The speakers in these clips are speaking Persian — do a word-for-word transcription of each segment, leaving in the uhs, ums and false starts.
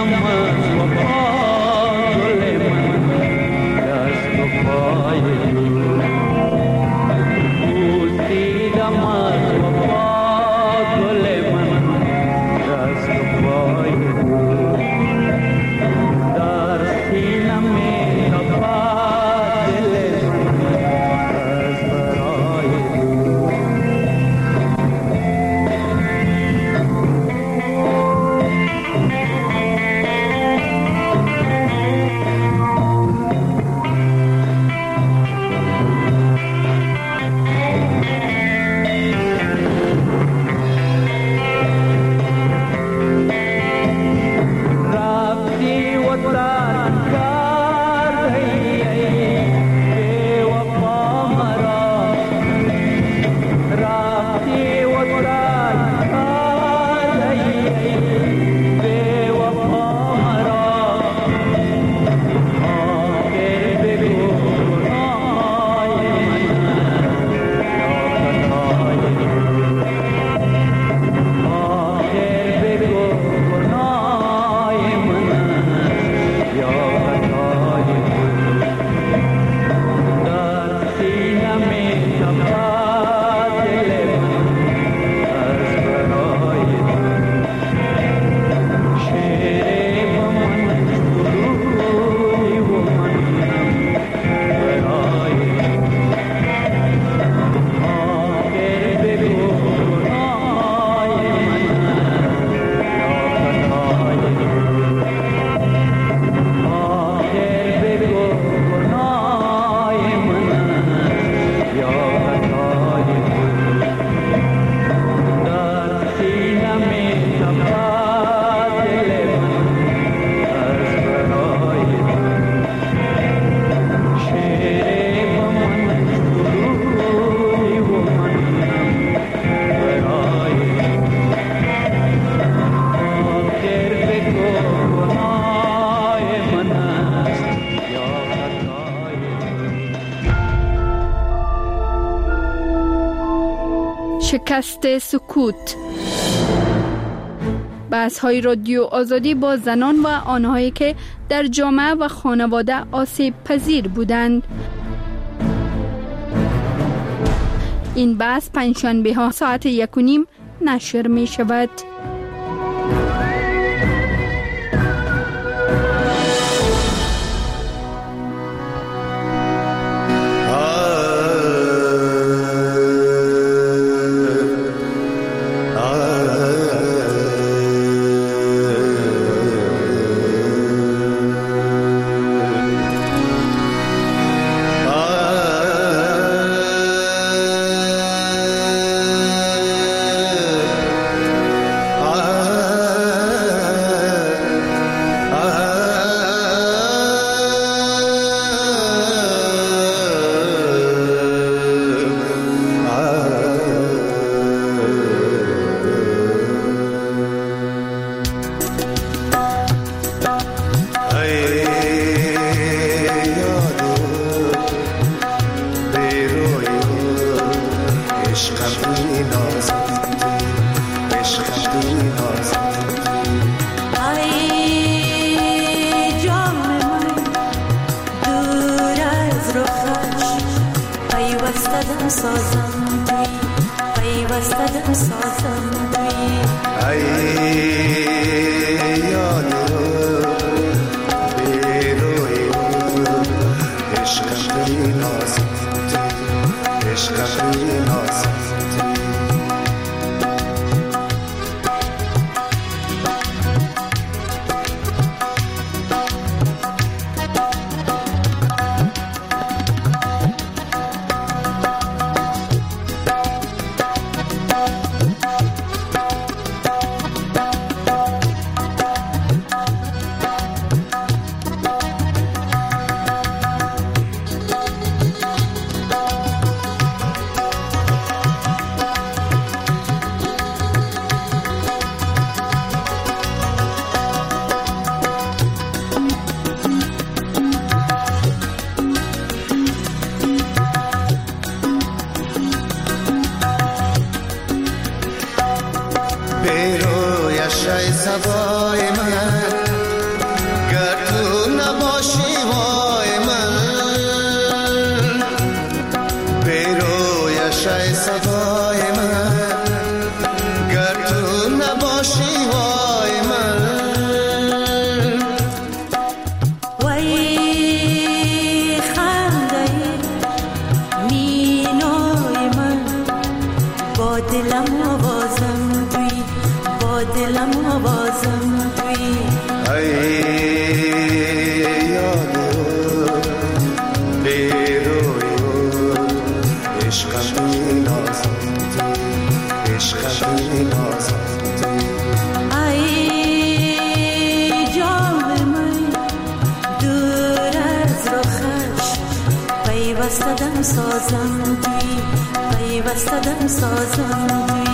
شکست سکوت. بحث‌های رادیو آزادی با زنان و آنهایی که در جامعه و خانواده آسیب پذیر بودند. این بحث پنجشنبه ها ساعت یک و نیم نشر می شود. به روی شای سبای من باشی وای من، وای خنده مینای من، با دلم آوازم توی، با دلم آوازم توی. ای یاد بیروی عشقم توی نازم توی، عشقم توی نازم توی. ای جام من دور از رخش، پیوسته دم سازم توی، پیوسته دم سازم توی.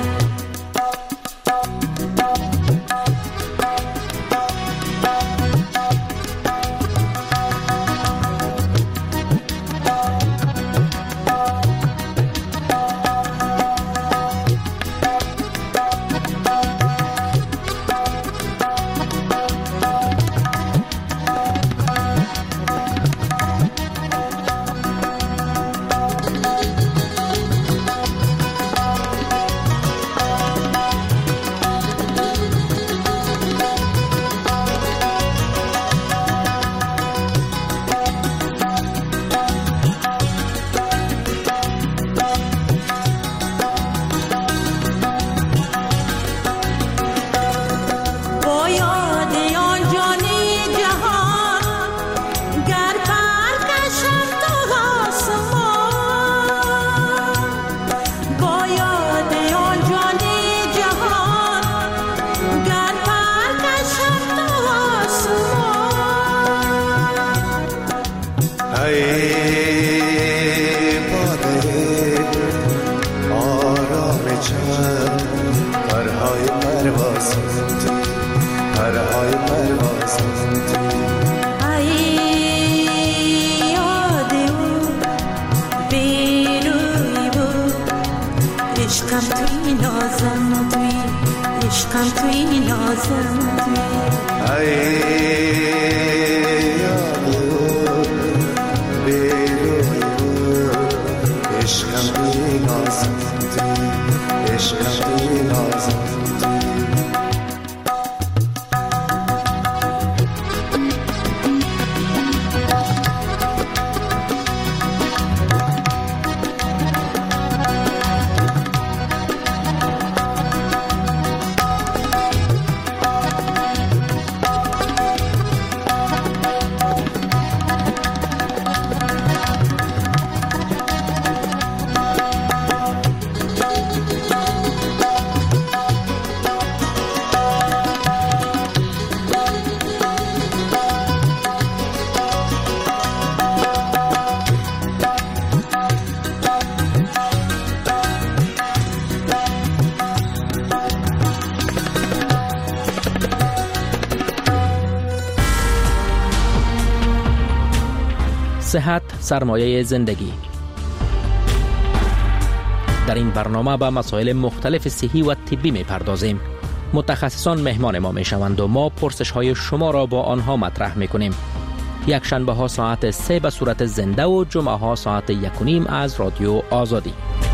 صحت سرمایه زندگی. در این برنامه به مسائل مختلف صحی و طبی می پردازیم. متخصصان مهمان ما می شوند و ما پرسش های شما را با آنها مطرح می کنیم. یک شنبه ها ساعت سه به صورت زنده و جمعه ها ساعت یک و نیم از رادیو آزادی.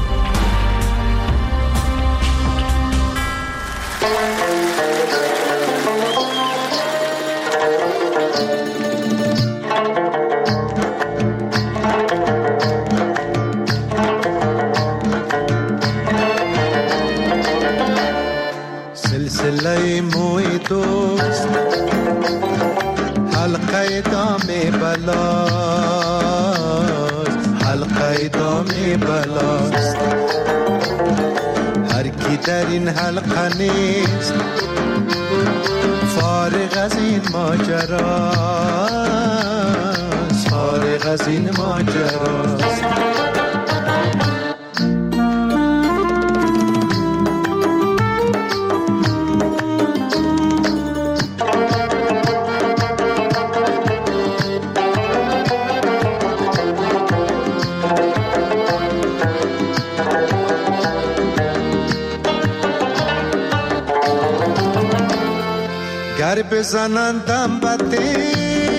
سلسله موی دوست حلقه دام بلاست، حلقه دام بلاست. هر کی در این حلقه نیست فارغ از این ماجراست، فارغ از این ماجراست. گر بزنندم بده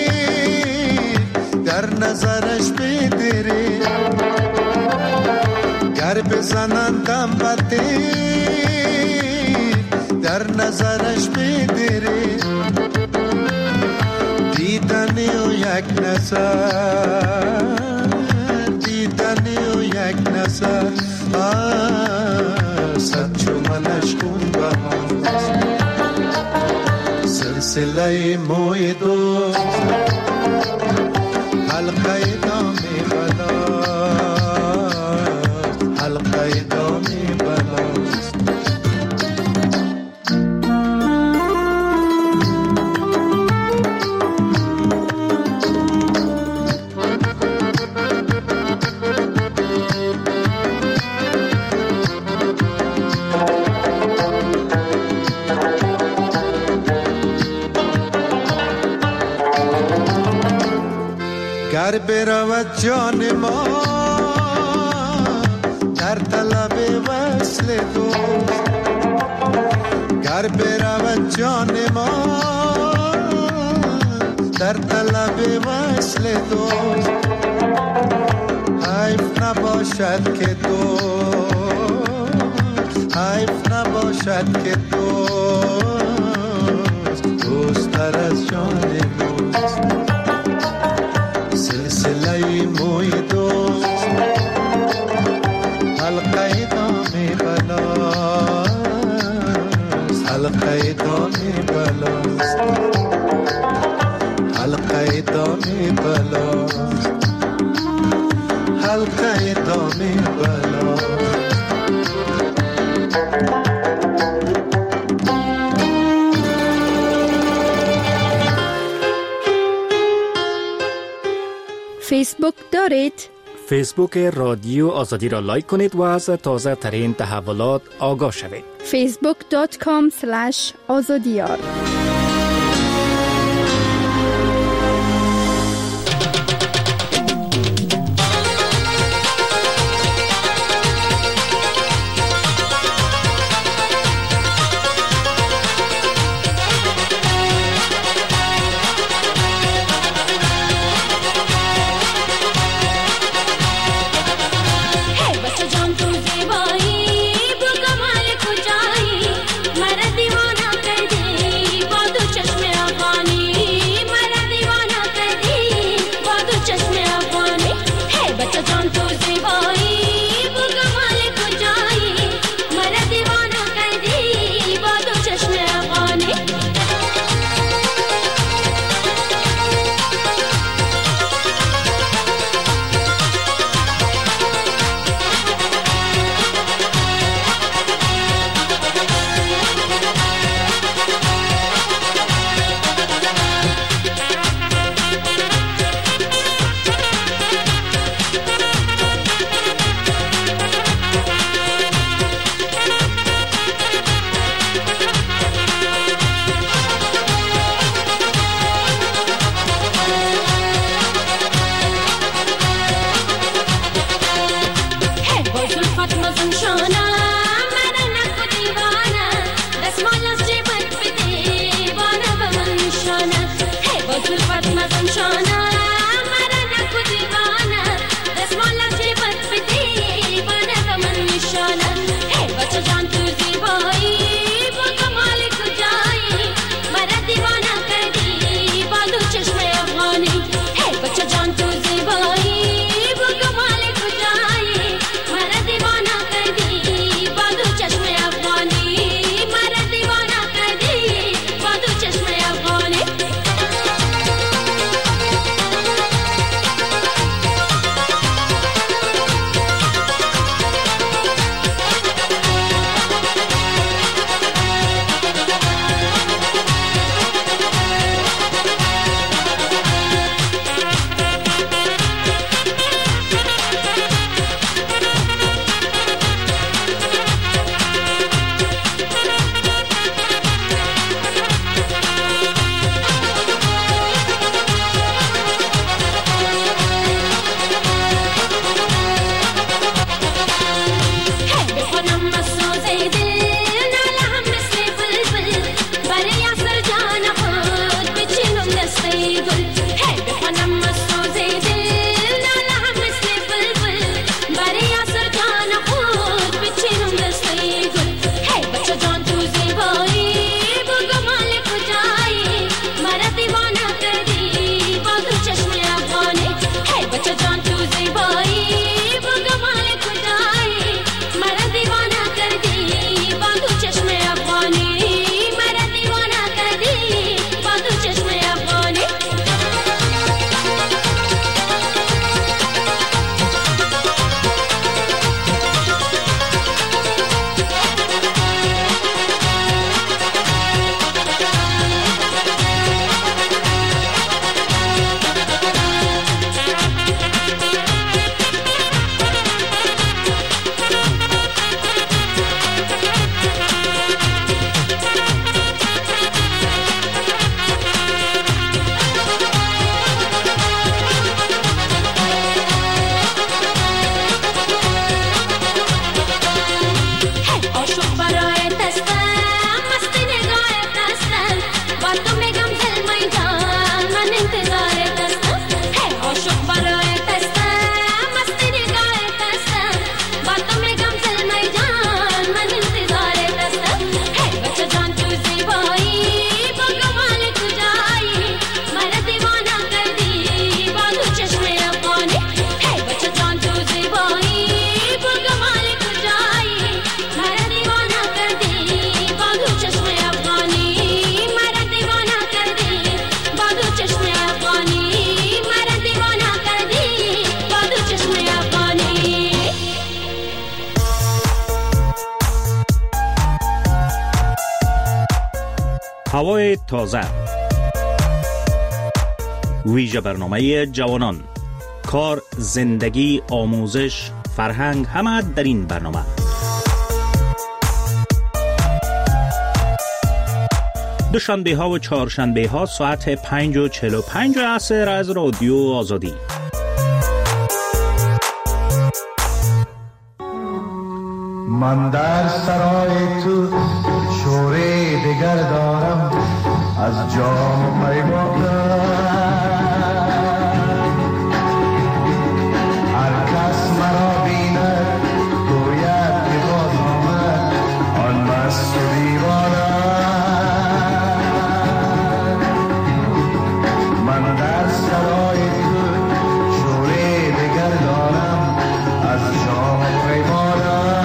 در نظرش بدری، گر بزنندم بده در در نظرش بدری دیدنی و یک نظر دیدنی و یک نظر صد چو منش خون بهاست سلسله موی دوست حلقه دامی بلاست حلقه دامی بلاست گر برود جان ما در طلب وصل دوست گر برود جان ما در طلب وصل دوست حیف نباشد که دوست حیف نباشد که دوست دوست تر از جان ماست سلسله موی دوست حلقه دامی بلاست حلقه دامی بلاست حلقه دامی بلاست حلقه دامی بلاست فیسبوک دارید؟ فیسبوک رادیو آزادی را لایک کنید و از تازه ترین تحولات آگاه شوید. فیسبوک دات کام اسلش آزادیار. दीवाना कर दे هوای تازه، ویژه برنامه جوانان، کار، زندگی، آموزش، فرهنگ، همه در این برنامه. دوشنبه ها و چهارشنبه ها ساعت پنج و چهل و پنج عصر از رادیو آزادی. من در سرای تو شوره دگر دارم، از جام پیمان هر کس مرا بیند گوید که باز آمد آن مست و دیوانه. من در سرای تو شوره دگر دارم، از جام پیمان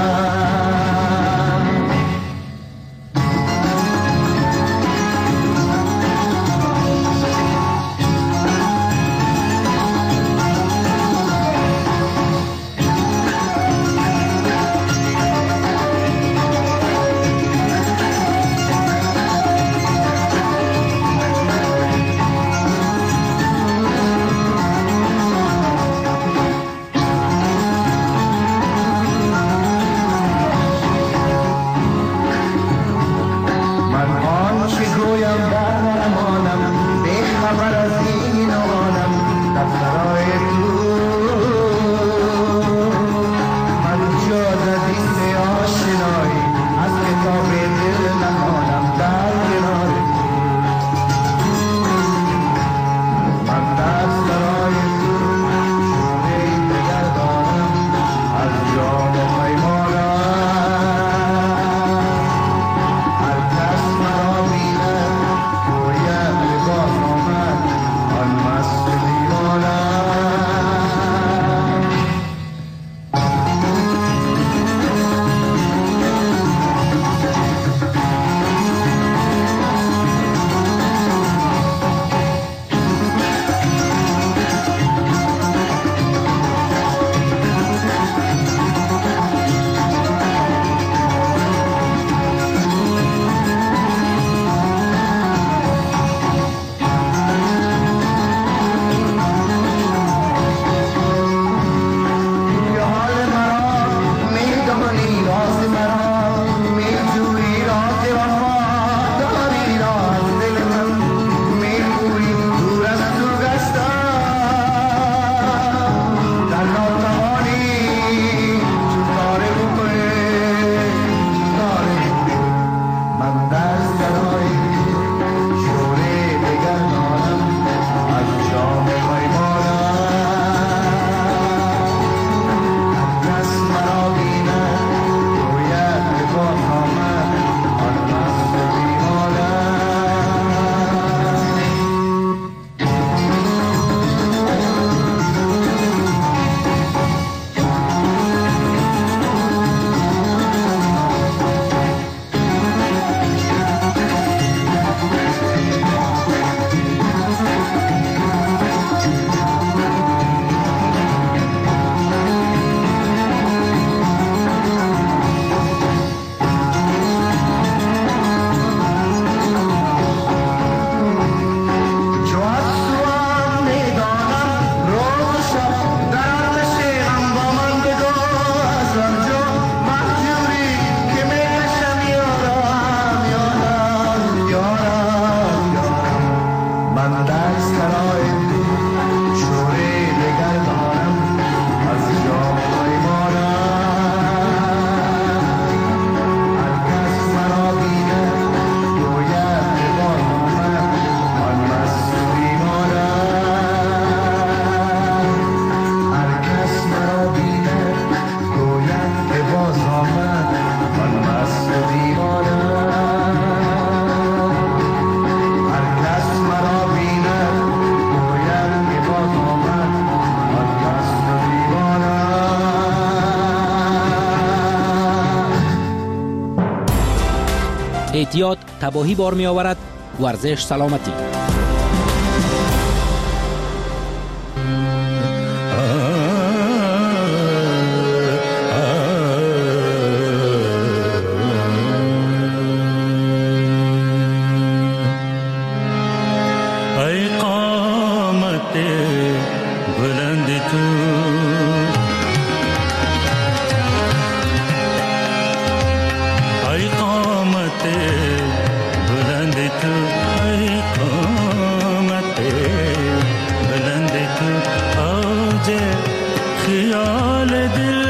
اعتیاد تباهی بار می آورد، ورزش سلامتی. خیال دل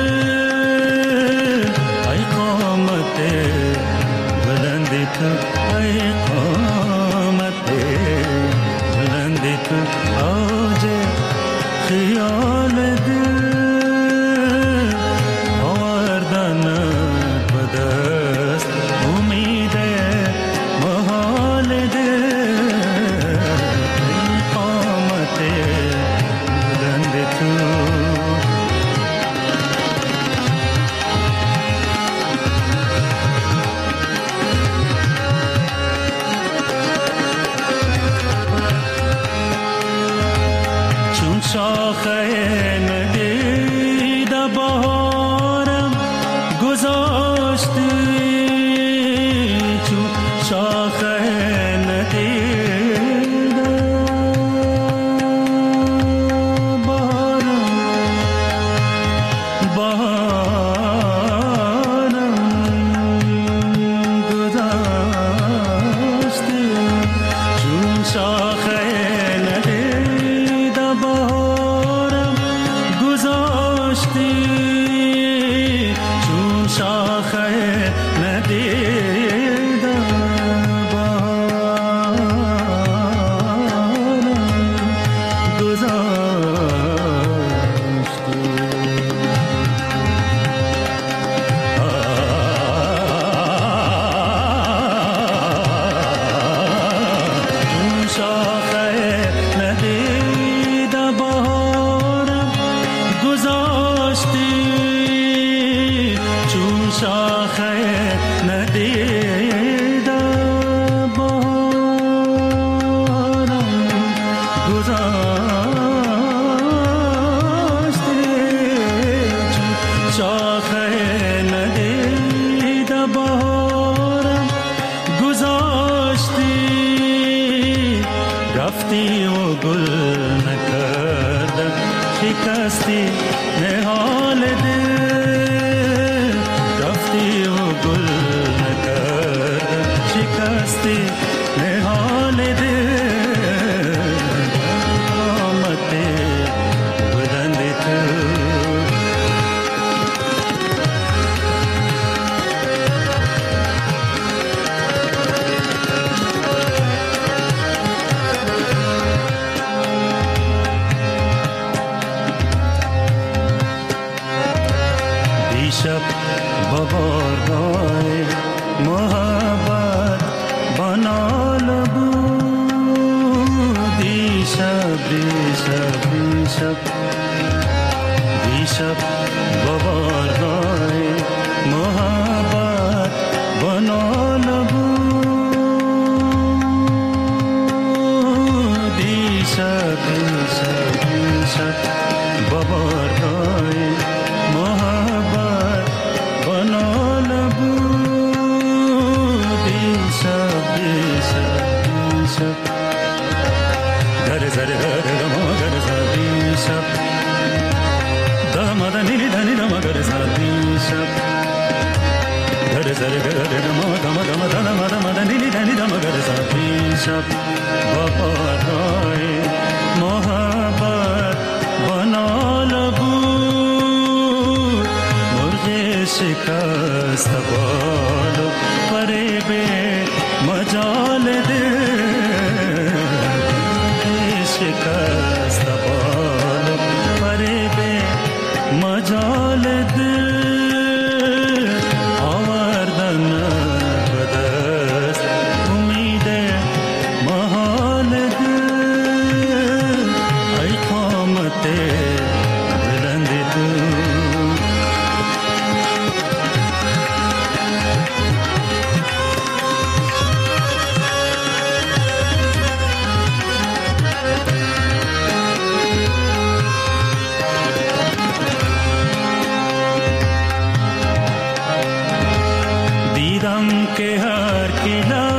ای قامت بلند تو ای قامت بلند تو آج خیال دل آوردن بدست امید محال دل ای قامت بلند تو شاخه ندیده بهارم گذاشتی چون شاخه ندیده بهارم بهارم گذاشتی چون شاخه رفتی و گل نکردم شکستی نهال دل رفتی و گل نکردم شکستی نهال دل آمد بلند تو شب ببارگاه محبت بنا لبو دیشب دیشب دیشب دیشب ببارگاه محبت بنا لبو دیشب دیشب دیشب ببارگاه محبت بنا لبو دیشب دیشب دیشب گر زر گر گما گر زر دیشب دم دنی دنی دم گر زر دیشب گر زر گر گما دم دم دم دم دنی دنی دم گر زر دیشب بابای محبت بنا لبو شکست بالو پرے بے مجال دے شکست بالو پرے بے مجال دے آوردن بدست امید محال دے ای قامت بلند تو के हर किला